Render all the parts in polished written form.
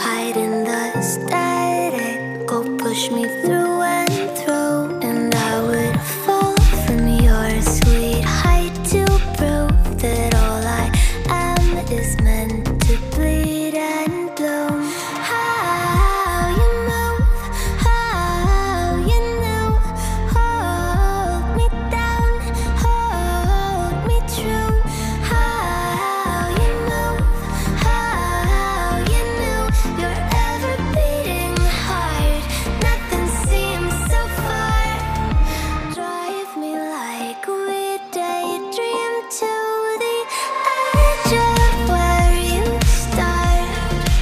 hide in the static, go push me through and through, and I would fall from your sweet height to prove that all I am is meant to bleed and bloom. How you move, how you know, hold me down, hold me true. How you move, how you know, your ever beating heart, nothing seems so far. Drive me like we daydream to the edge of where you start.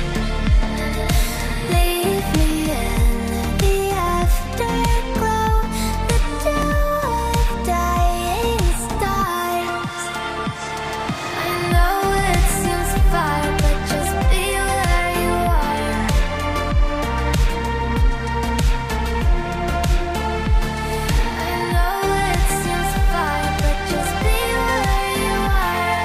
Leave me in the afterglow, the dew of dying stars. I know it seems far, but just be where you are. I know it seems far, but just be where you are.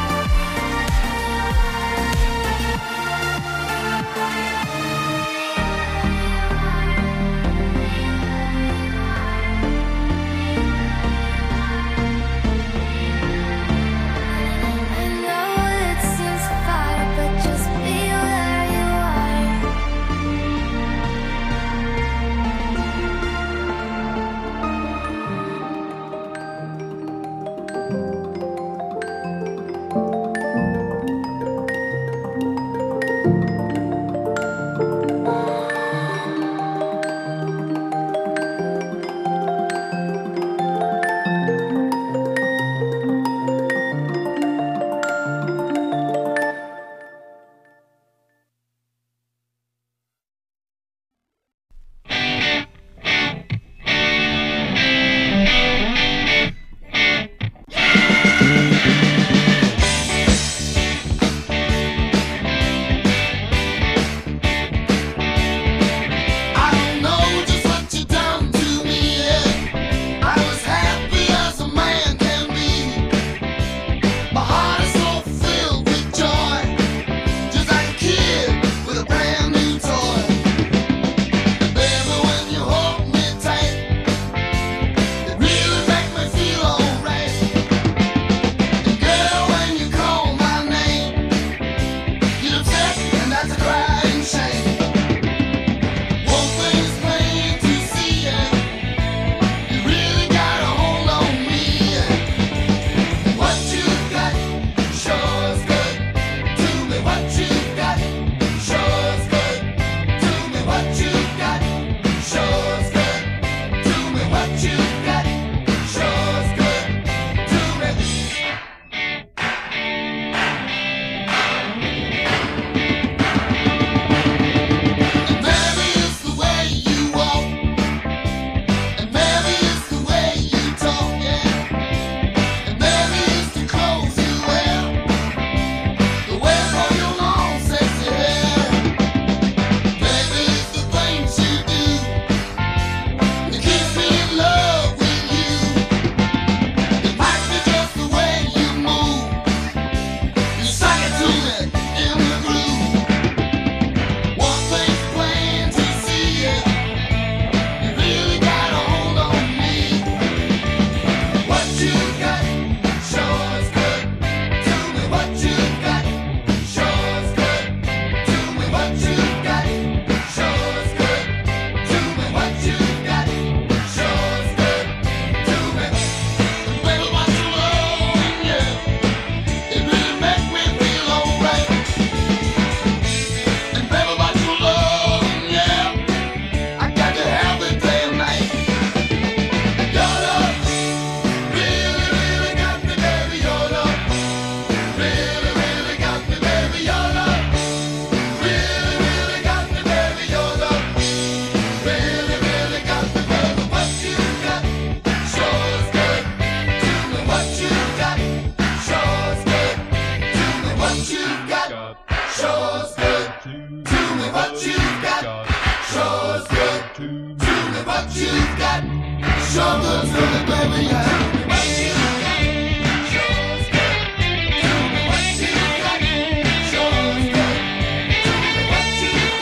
I know it seems far, but just be where you are. I don't know just what you done to me, yeah. I was happy as a man can be. My heart is so filled with joy, just like a kid with a brand new toy. And baby, when you hold me tight, it really makes me feel alright. And girl, when you call my name, get upset, and that's a crying shame. One thing's plain to see, yeah. You really got a hold on me, yeah. What you got sure is good to me. What you got sure is good to me. What you got sure is good to me. What you got sure is good to me. And maybe it's the way you walk, and maybe it's the way you talk, yeah. And maybe it's the clothes you wear, the way for your long sexy hair. Maybe it's the things you do that keeps me in love with you. It might be just the way you move, you suck it to me in the groove. One thing's plain to see, yeah. You really got a hold on me. What you got sure is good to me. What you got sure is good to me. What you got sure is good to me. What you got sure is good to me. Baby, what you love, yeah. It really makes me feel alright. And baby, what you love, yeah. I got to have it day and night. Your love really, really got me, baby. Your love really, really got me, baby. Your love really, really got me, baby. Your love really, really got me, baby. What you got sure is good to me. What you got sure is good to me. What you got sure is good to me. What you got sure is good to me. What you got sure good to me, baby. Yeah. What you got sure is good to me. What you got sure is good to me. What you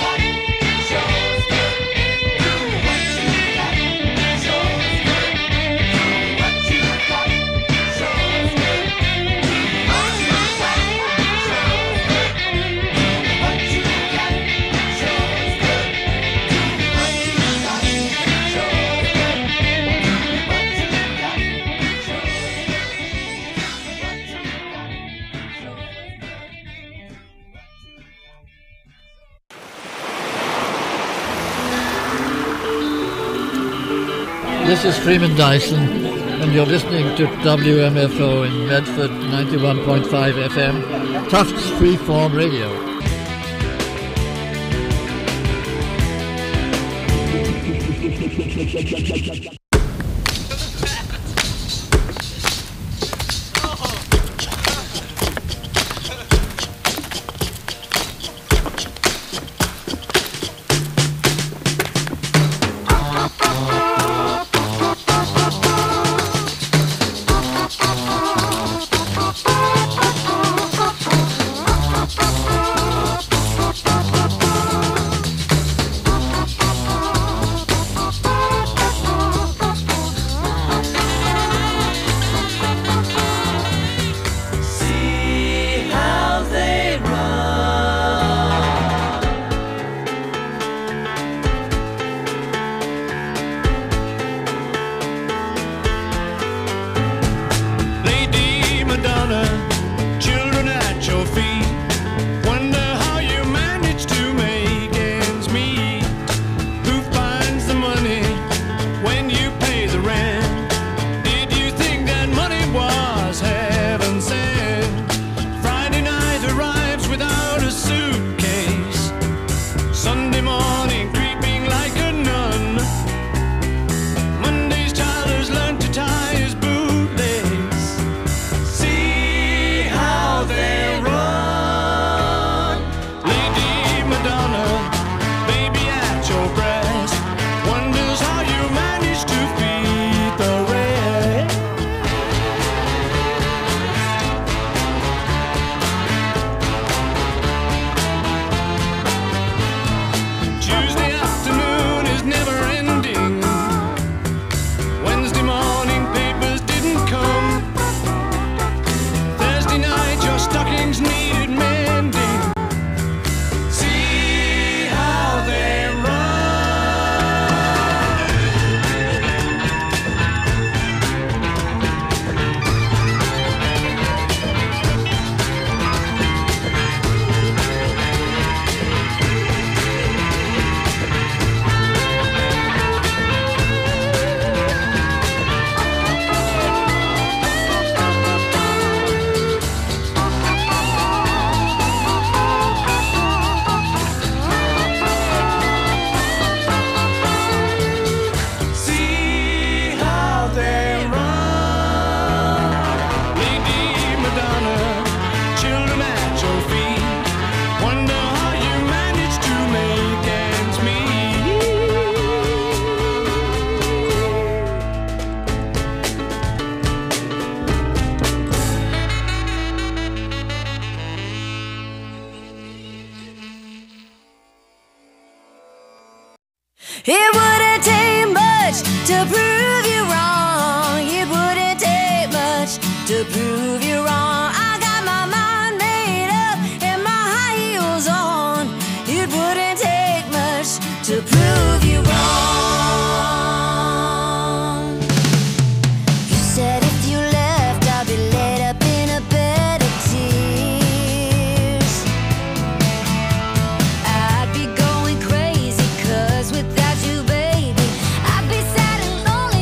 This is Freeman Dyson, and you're listening to WMFO in Medford, 91.5 FM, Tufts Freeform Radio. It wouldn't take much to prove you wrong. It wouldn't take much to prove you wrong. I got my mind made up and my high heels on. It wouldn't take much to prove you wrong. You said if you left, I'd be laid up in a bed of tears. I'd be going crazy, 'cause without you, baby, I'd be sad and lonely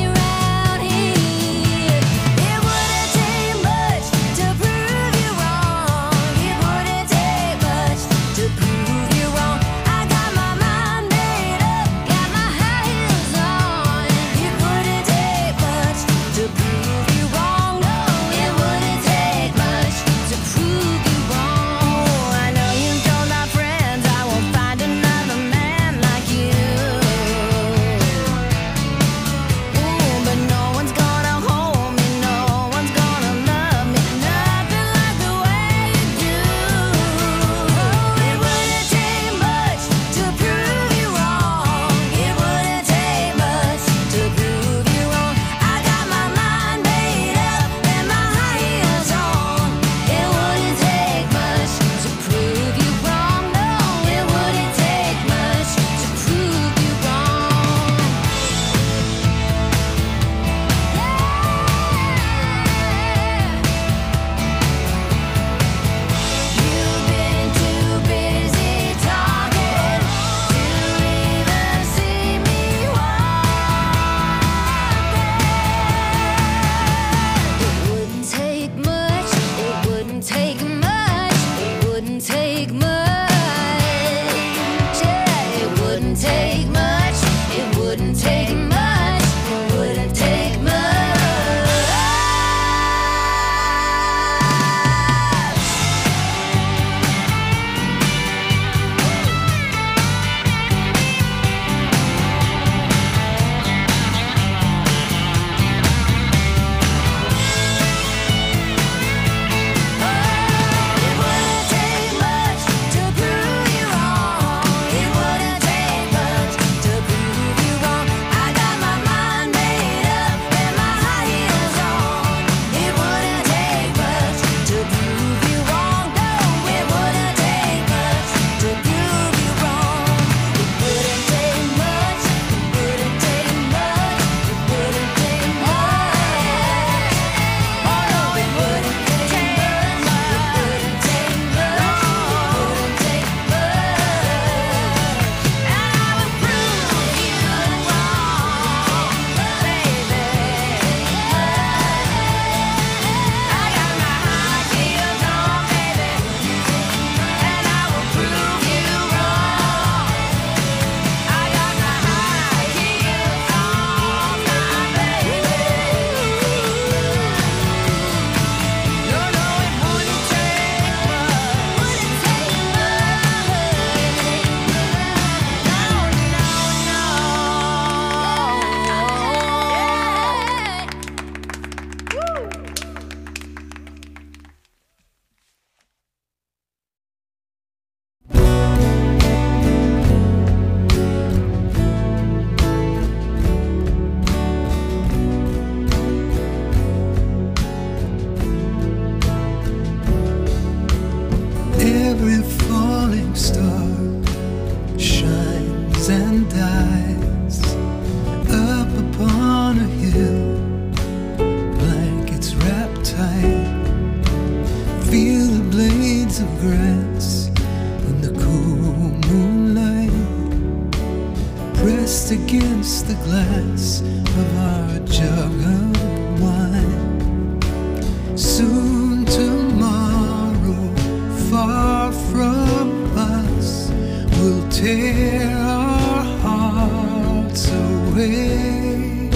pressed against the glass of our jug of wine. Soon tomorrow, far from us, will tear our hearts away.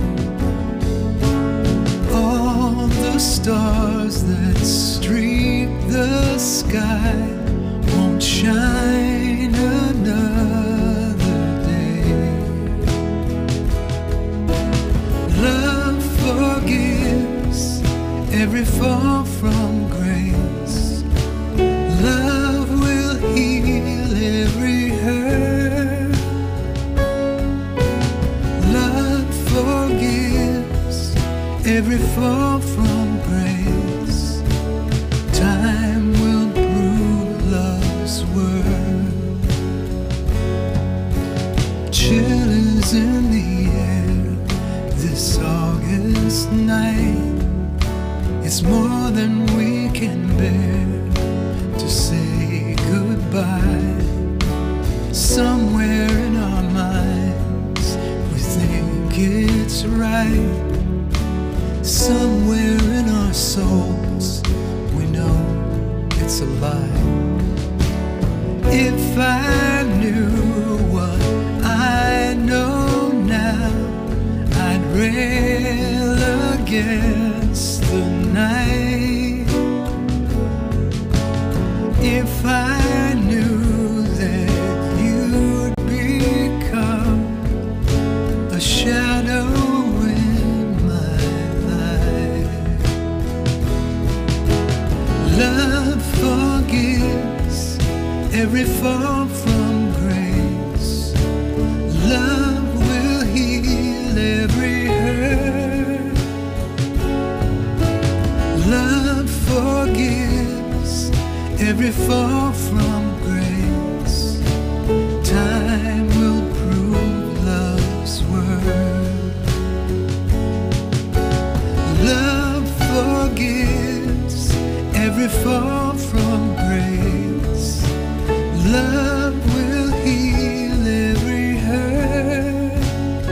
All the stars that streak the sky won't shine another day. Love forgives every fall from grace. Love will heal every hurt. Love forgives every fall from grace. Time will prove love's worth. Chill is in the air this August night. It's more than we can bear to say goodbye. Somewhere in our minds we think it's right. Somewhere in our souls we know it's a lie. If I knew what I know now, I'd rail against the night. If I knew that you'd become a shadow in my life. Love forgives every fall from grace. Love will heal every hurt. Love forgives every fall from grace. Time will prove love's worth. Love forgives every fall from grace. Love will heal every hurt.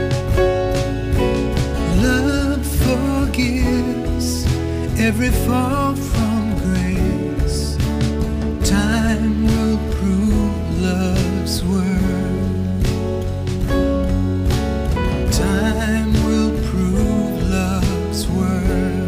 Love forgives every fall from grace. Time will prove love's worth. Time will prove love's worth.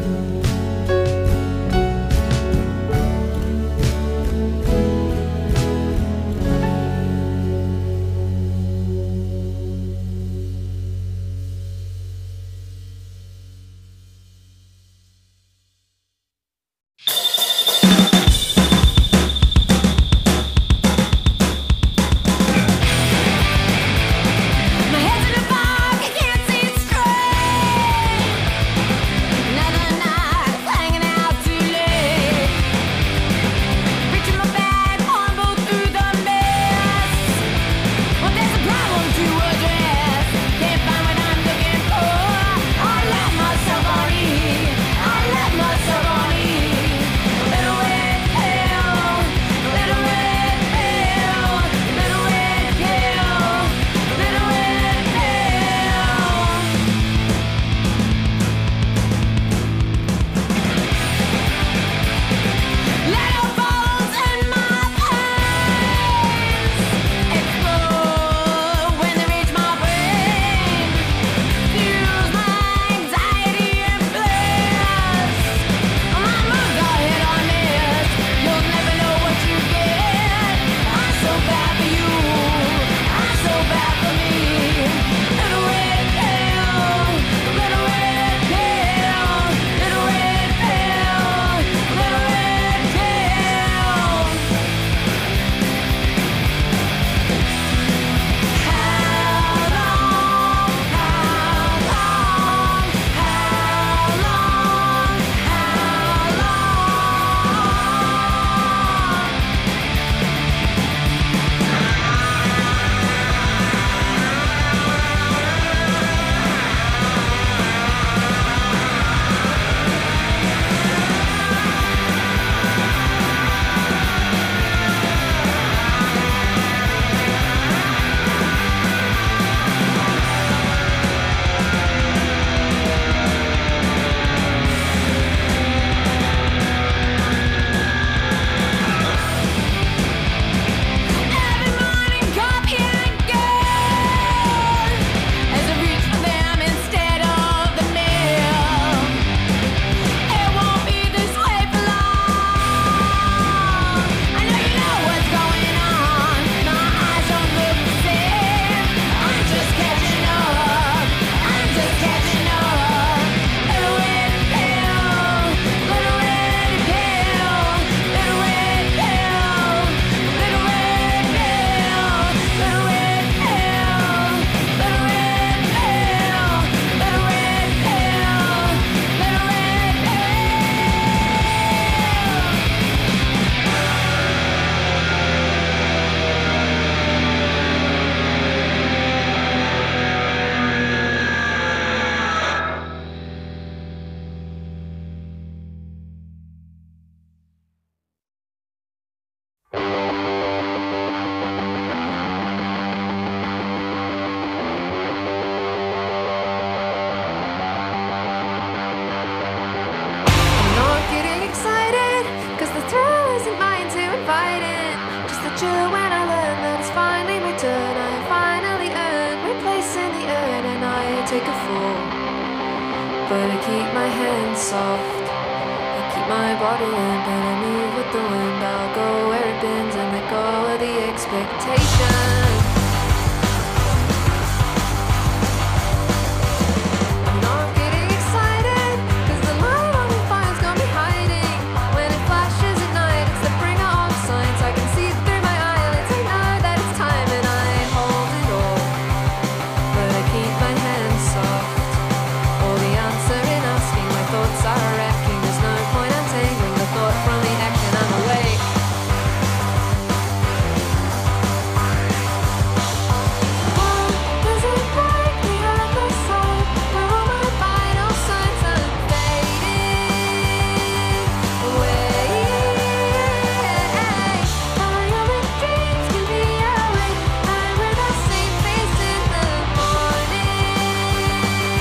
like a fool. But I keep my hands soft, I keep my body limp, and I move with the wind. I'll go where it bends and let go of the expectation. I'm not getting excited, 'cause the light on the fire's gonna be hiding. When it flashes at night, it's the bringer of signs. I can see through my eyelids, I know that it's time, and I hold it all. But I keep my hands soft. All the answer in asking, my thoughts are wrecking. There's no point untangling the thought from the action. I'm awake. Does it break the other side? Where all my vital signs are fading away. All your dreams can be awake. I'm with the same face in the morning.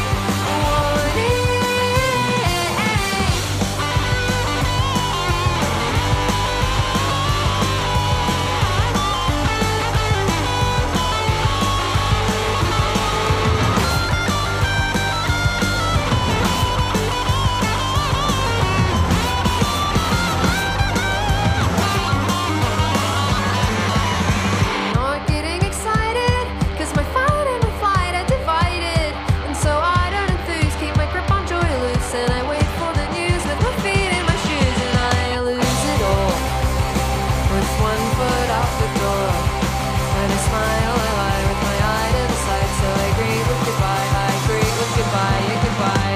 Not getting excited, 'cause my fight and my flight are divided. And so I don't enthuse, keep my grip on joy loose, and I wait for the news with my feet in my shoes, and I lose it all with one foot out the door. When I smile, I lie with my eye to the side, so I greet with goodbye, I greet with goodbye, yeah, goodbye.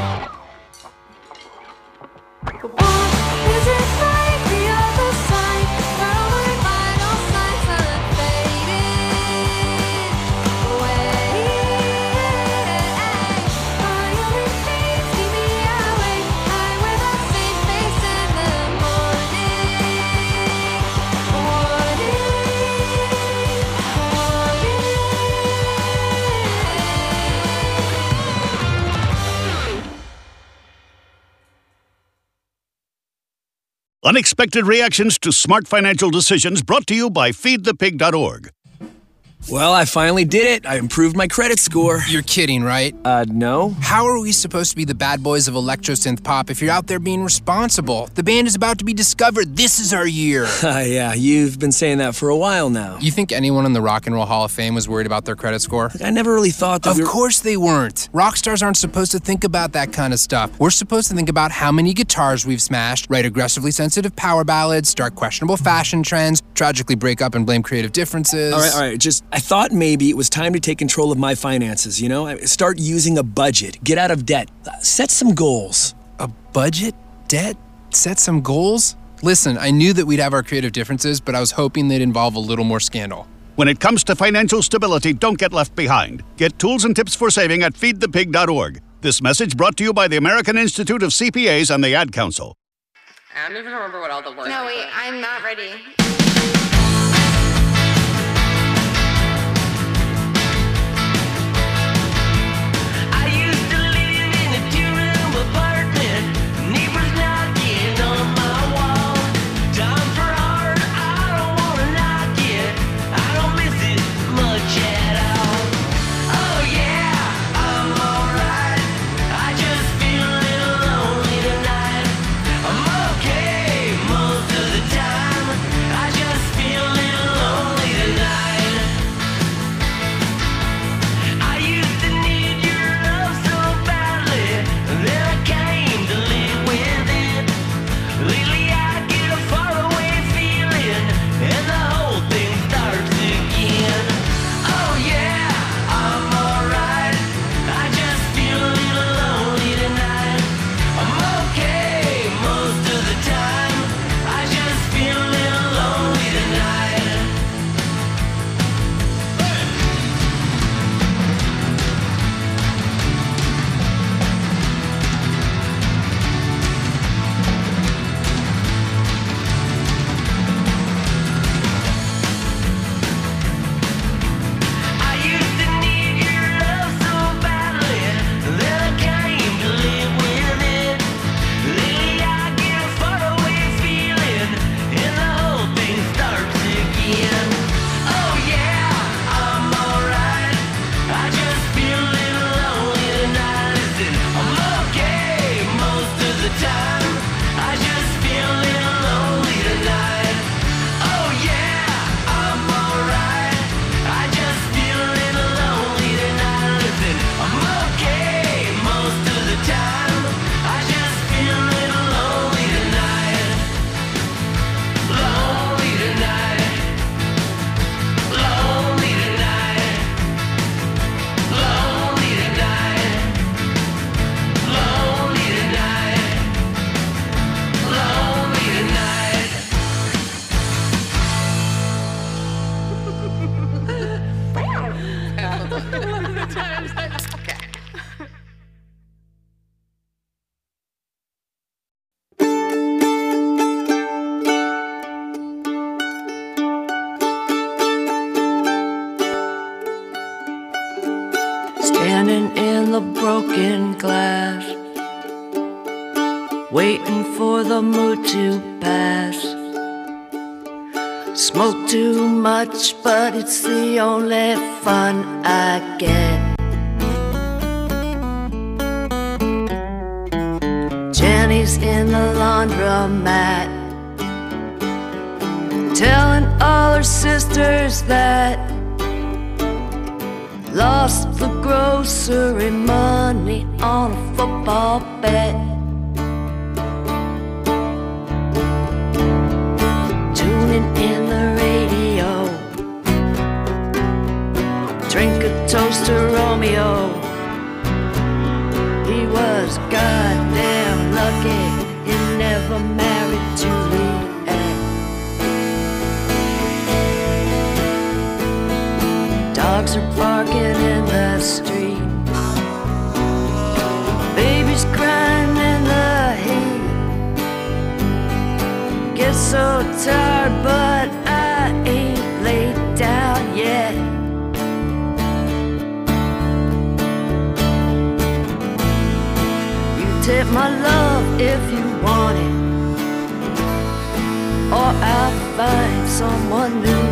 But what is it like the other side, where all my vital signs are fading away? All your dreams keep me awake. I wear the same face in the morning. Unexpected reactions to smart financial decisions brought to you by feedthepig.org. Well, I finally did it. I improved my credit score. You're kidding, right? No. How are we supposed to be the bad boys of electro-synth pop if you're out there being responsible? The band is about to be discovered. This is our year. Yeah, you've been saying that for a while now. You think anyone in the Rock and Roll Hall of Fame was worried about their credit score? I never really thought that Of course they weren't. Rock stars aren't supposed to think about that kind of stuff. We're supposed to think about how many guitars we've smashed, write aggressively sensitive power ballads, start questionable fashion trends, tragically break up and blame creative differences. All right. I thought maybe it was time to take control of my finances, you know? Start using a budget, get out of debt, set some goals. A budget? Debt? Set some goals? Listen, I knew that we'd have our creative differences, but I was hoping they'd involve a little more scandal. When it comes to financial stability, don't get left behind. Get tools and tips for saving at feedthepig.org. This message brought to you by the American Institute of CPAs and the Ad Council. I don't even remember what all the words No, were. wait, I'm not ready. I used to live in a two-room apartment. Neighbors knocking on my wall. Times were hard, I don't wanna knock it. I don't miss it much at all. Oh yeah, I'm alright. I just feel a little lonely tonight. I'm okay most of the time. I just Okay. Standing in the broken glass, waiting for the mood to pass. Smoke too much, but it's the only fun I get. Jenny's in the laundromat, telling all her sisters that lost the grocery money on a football bet. Tuning in the radio, drink a toast to Romeo. He was goddamn lucky he never married Juliet. Dogs are barking in the street, babies crying in the heat. Get so tired, but I ain't laid down yet. You take my love if you want it, or I'll find someone new.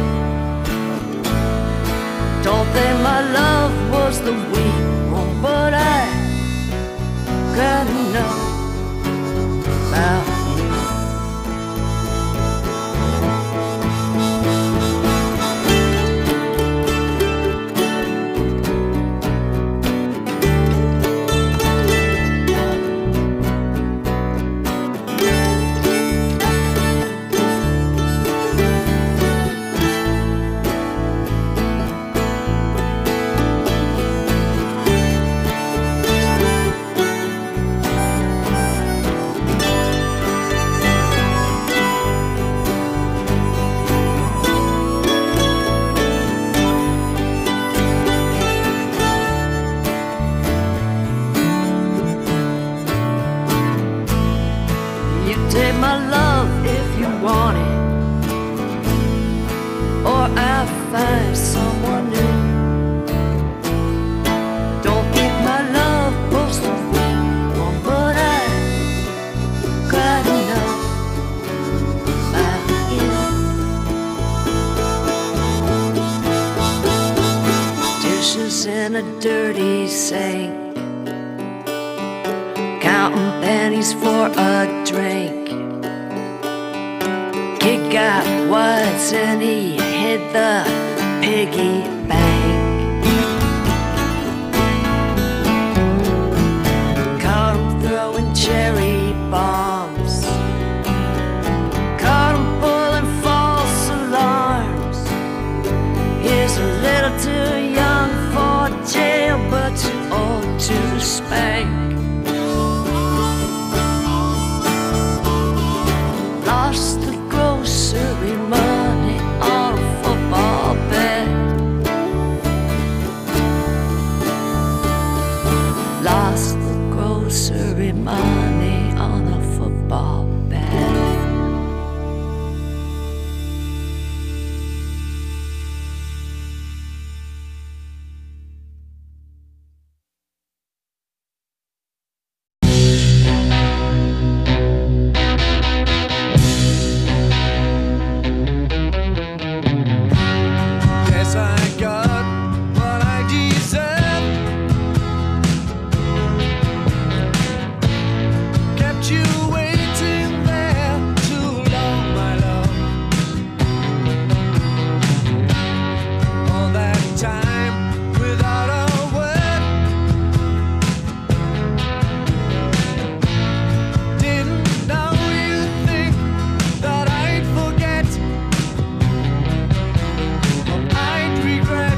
Don't think my love was the weak one, but I gotta know about you. Take my love if you want it, or I'll find someone new. Don't think my love was the weak one, but I gotta know about you. Dishes in a dirty sink, counting pennies for a drink. He got wise and he hit the piggy bank. Caught him throwing cherry bombs, caught him pulling false alarms. He's a little too young for jail, but too old to spank. Lost the grocery money on a football bet. Lost the grocery money on a football bet. Regret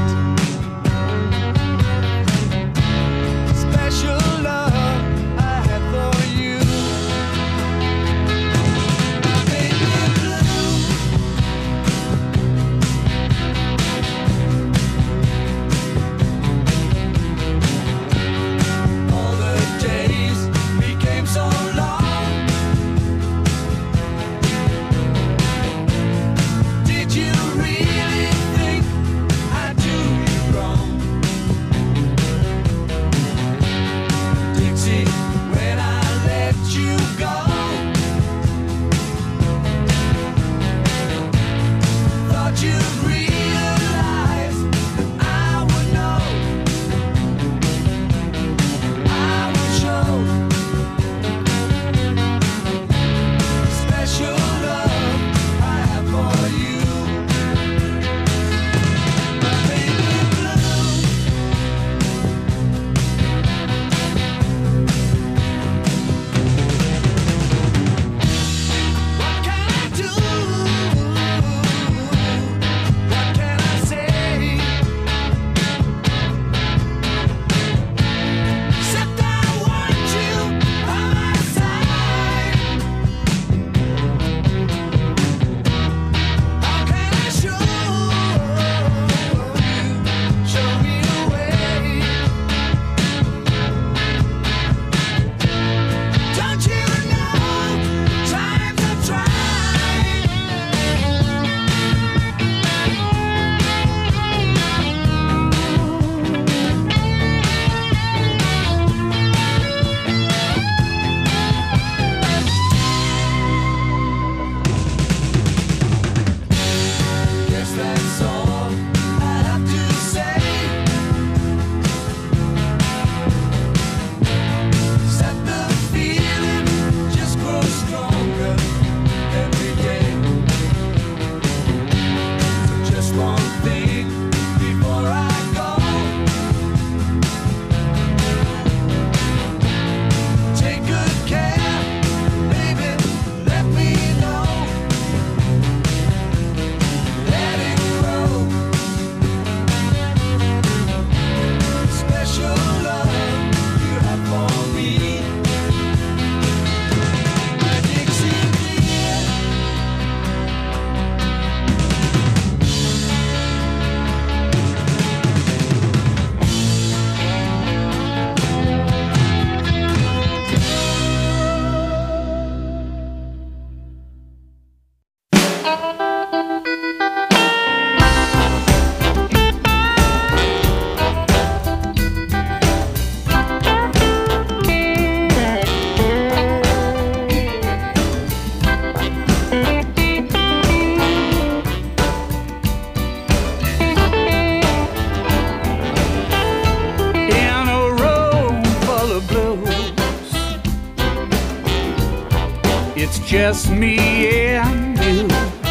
just me and you.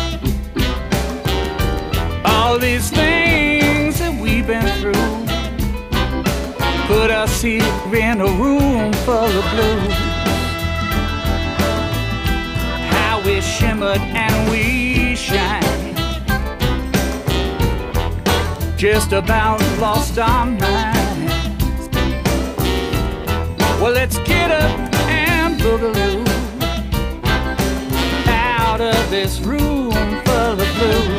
All these things that we've been through put us here in a room full of blues. How we shimmered and we shine, just about lost our minds. Well, let's get up and boogaloo out of this room full of blues.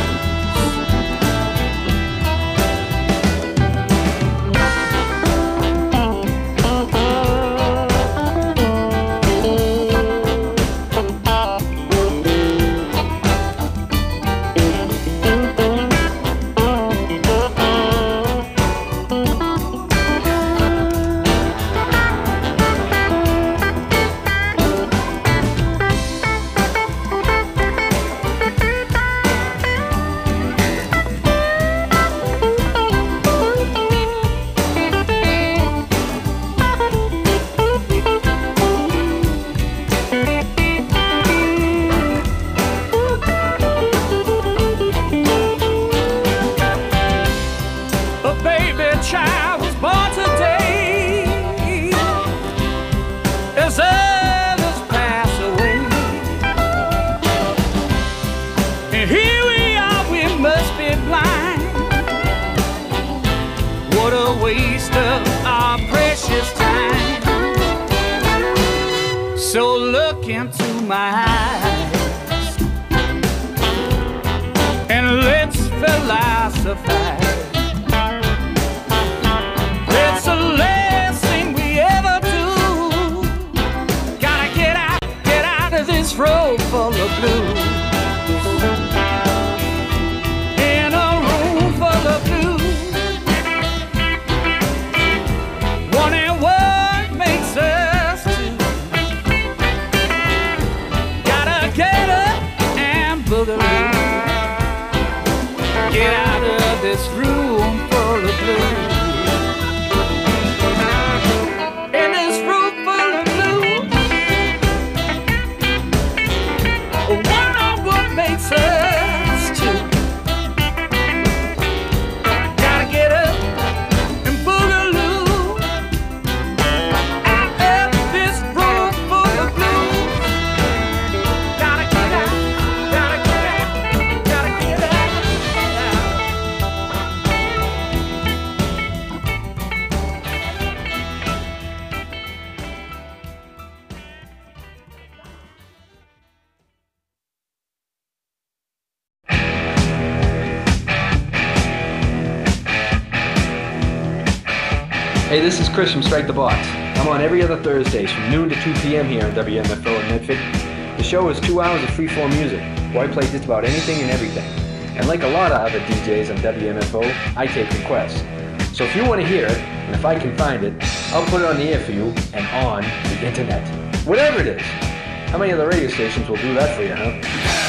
Hey, this is Chris from Strike the Box. I'm on every other Thursdays from noon to 2 p.m. here on WMFO in Medford. The show is 2 hours of freeform music, where I play just about anything and everything. And like a lot of other DJs on WMFO, I take requests. So if you want to hear it, and if I can find it, I'll put it on the air for you and on the internet. Whatever it is. How many other radio stations will do that for you, huh?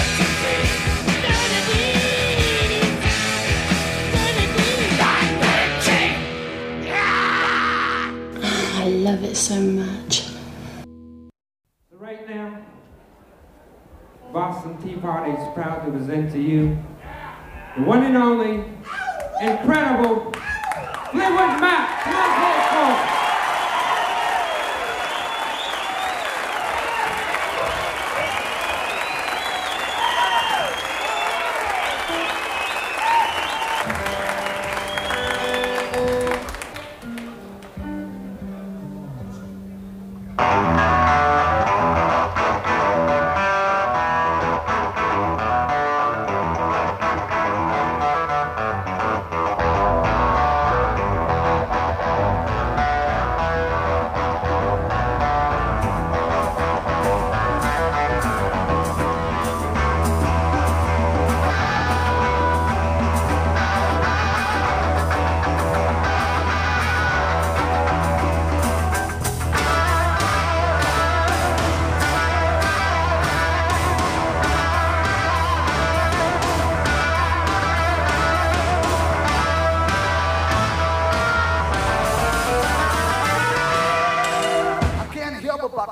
I love it so much. So right now, Boston Tea Party is proud to present to you the one and only, incredible Fleetwood Mac. Come on, folks.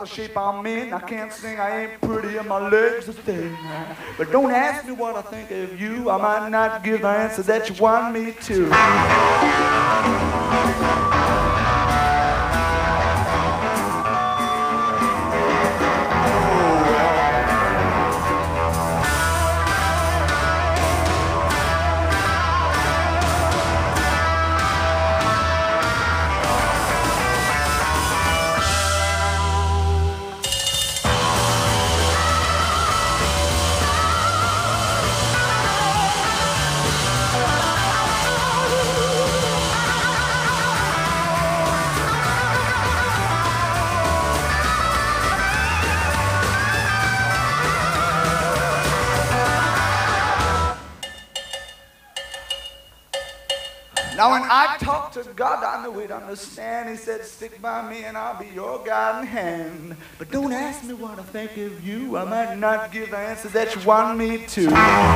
a shape I'm in. I can't sing, I ain't pretty, and my legs are thin. But don't ask me what I think of you. I might not give the answer that you want me to. Now when I talk to God, I know He'd understand. He said, stick by me and I'll be your guiding hand. But don't ask me what I think of you. I might not give the answer that you want me to.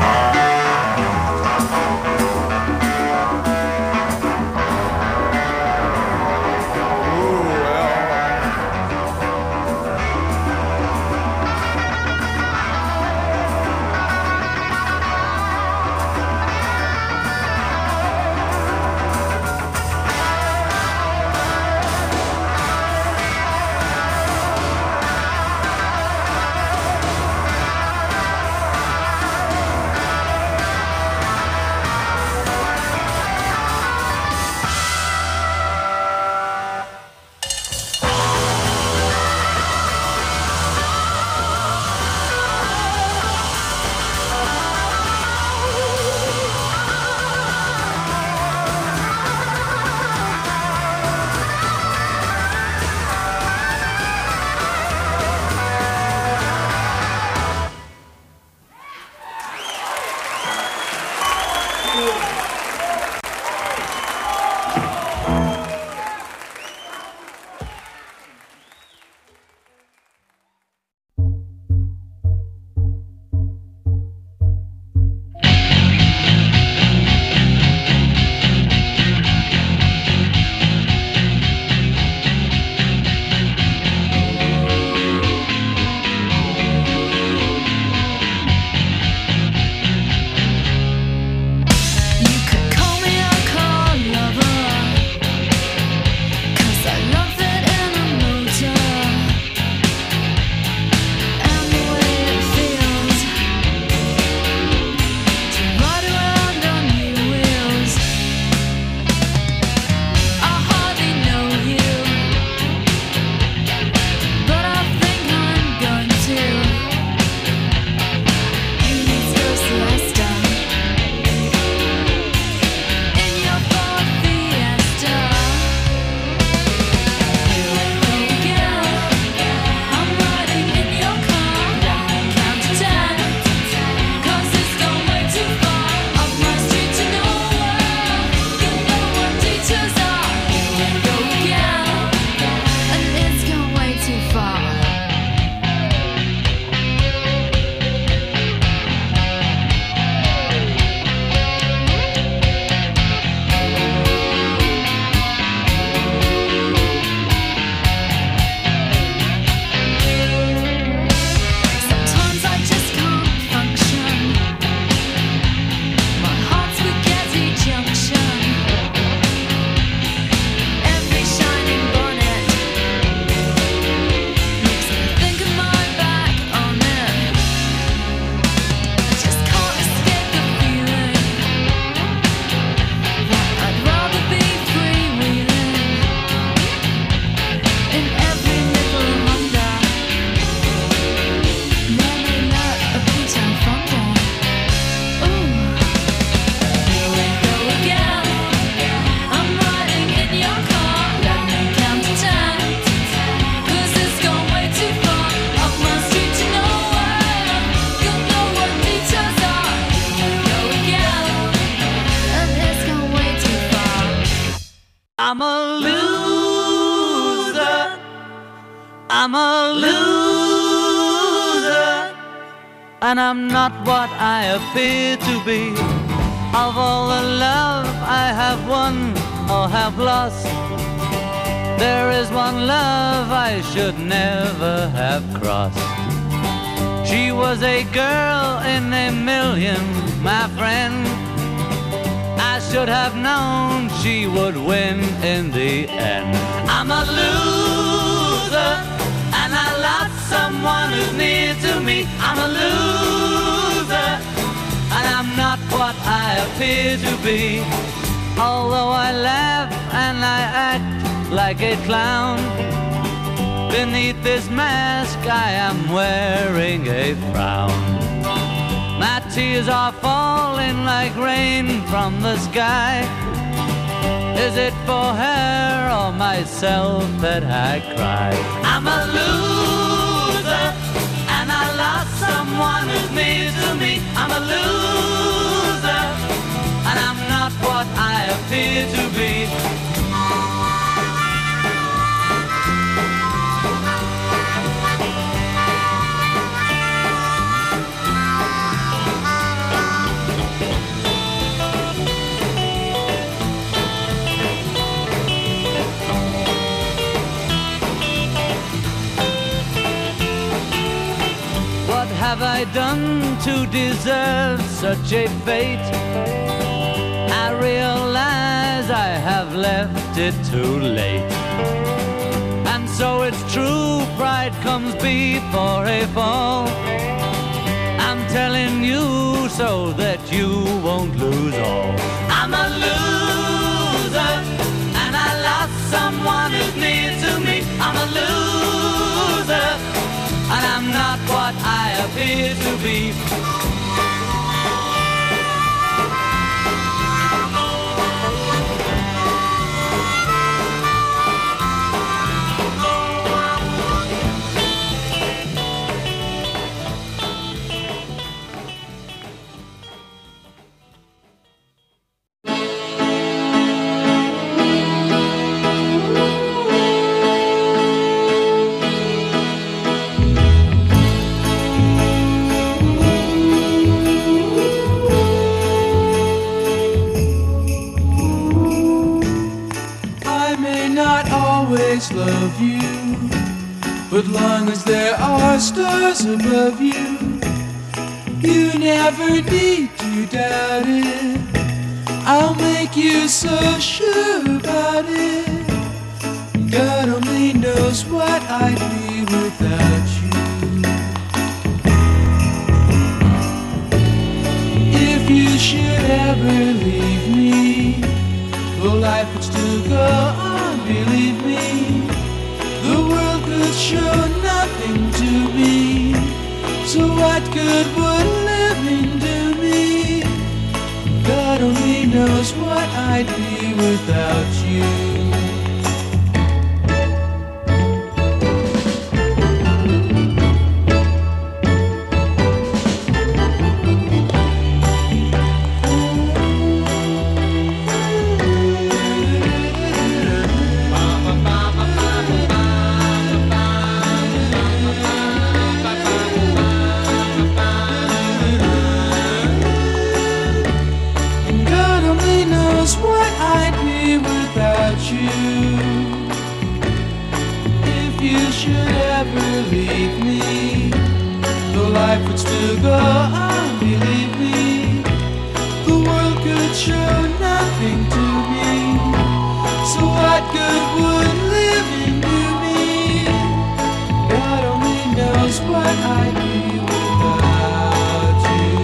I'm a loser. I'm a loser. And I'm not what I appear to be. Of all the love I have won or have lost, There is one love I should never have crossed. She was a girl in a million, my friend. I should have known she would win in the end. I'm a loser, and I lost someone who's near to me. I'm a loser, and I'm not what I appear to be. Although I laugh and I act like a clown, beneath this mask I am wearing a frown. My tears are falling like rain from the sky. Is it for her or myself that I cry? I'm a loser, and I lost someone who's near to me. I'm a loser, and I'm not what I appear to be. What have I done to deserve such a fate? I realize I have left it too late. And so it's true, pride comes before a fall. I'm telling you so that you won't lose all. I'm a loser, and I lost someone who's near to me. I'm a loser, and I'm not what I appear to be. Love you, but long as there are stars above you, you never need to doubt it. I'll make you so sure about it. God only knows what I'd be without you. If you should ever leave me, well, life would still go on, believe me. The world could show nothing to me, so what good would living do me? God only knows what I'd be without you. Life would still go on, believe me. The world could show nothing to me, so what good would living do me? God only knows what I'd be without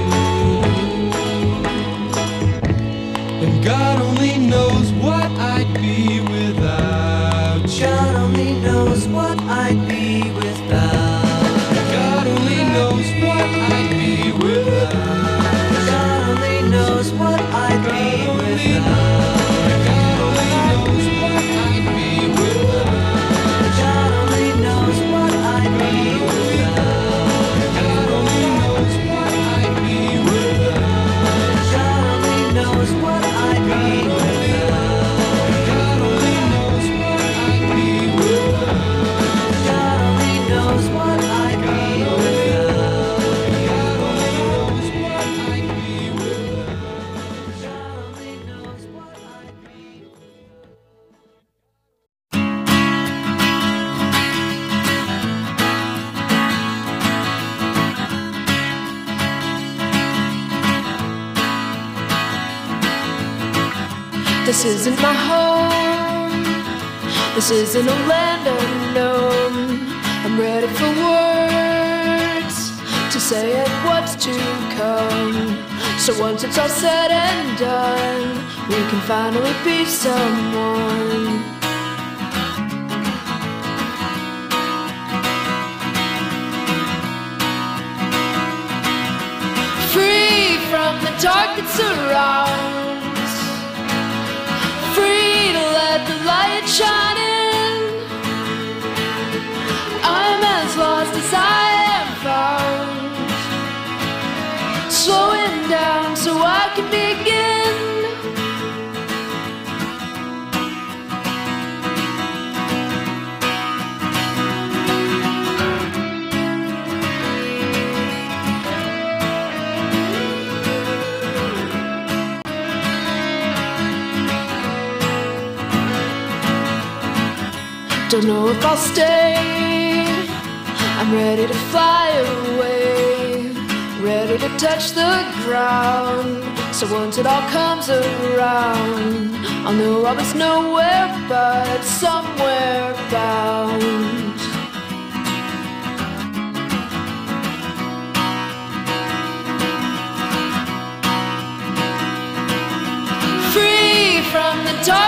you. And God only knows what I'd be without you. God only knows what I'd be without. God only knows what I'd be without. God only knows what I'd be without. God only knows what I'd be This isn't my home. This isn't a land unknown. I'm ready for words to say it what's to come. So once it's all said and done, we can finally be someone. Free from the dark that surrounds, free to let the light shine in. I'm as lost as I am found, slowing down so I can begin. Don't know if I'll stay. I'm ready to fly away, ready to touch the ground. So once it all comes around, I'll know I was nowhere but somewhere bound. Free from the dark